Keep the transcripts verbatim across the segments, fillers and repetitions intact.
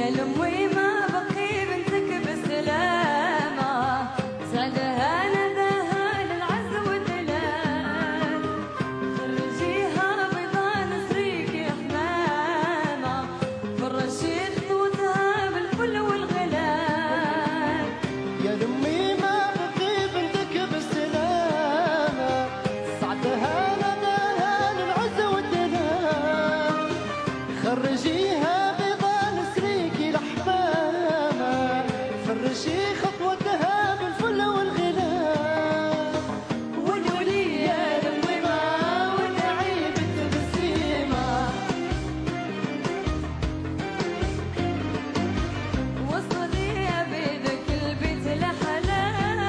فرجيها بيضا نسريكي الحمامة، فرجي خطوتها بالفل والغنى، ونولي يا لميمة ونعيب التبسيمة، وصلي يا بيدك البيت لحلال.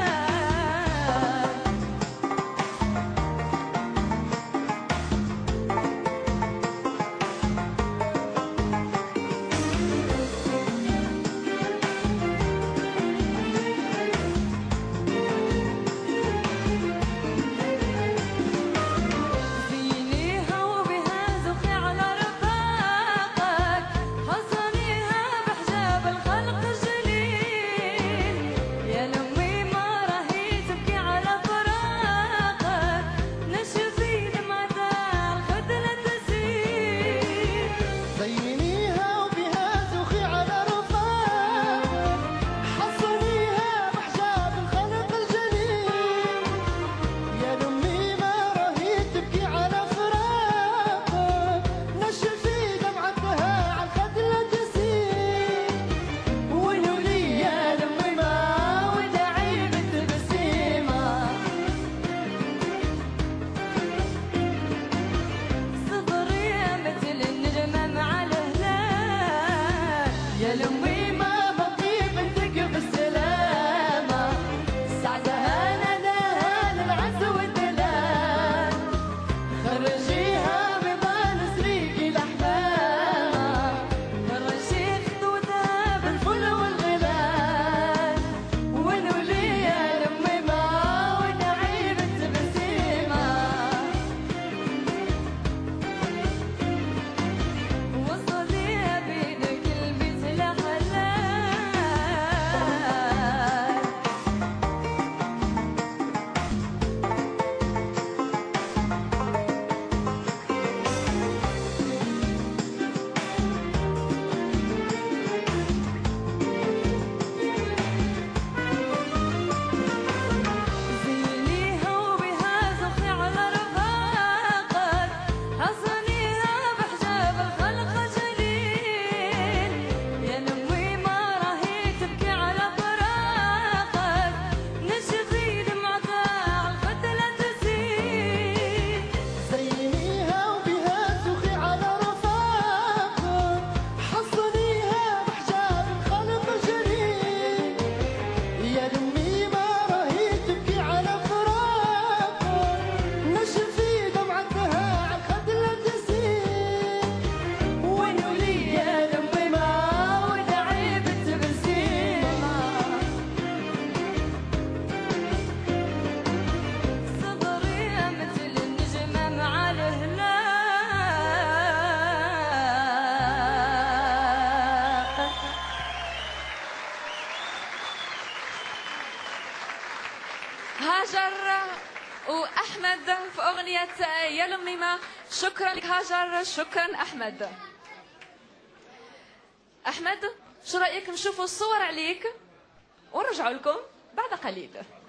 يا لميمة بطيب انتك بالسلامة، سعدها نداها للعز والدلال، خرجيها بيضا نسريكي الأحلام، فرجي خطوتها بالفل والغلال، ونولي يا لميمة ونعيب التبسيمة، وصلي يا بيدك هاجر وأحمد في أغنية يا لميمة. شكرا لك هاجر، شكرا أحمد. أحمد شو رأيك نشوفوا الصور عليك ونرجعوا لكم بعد قليل.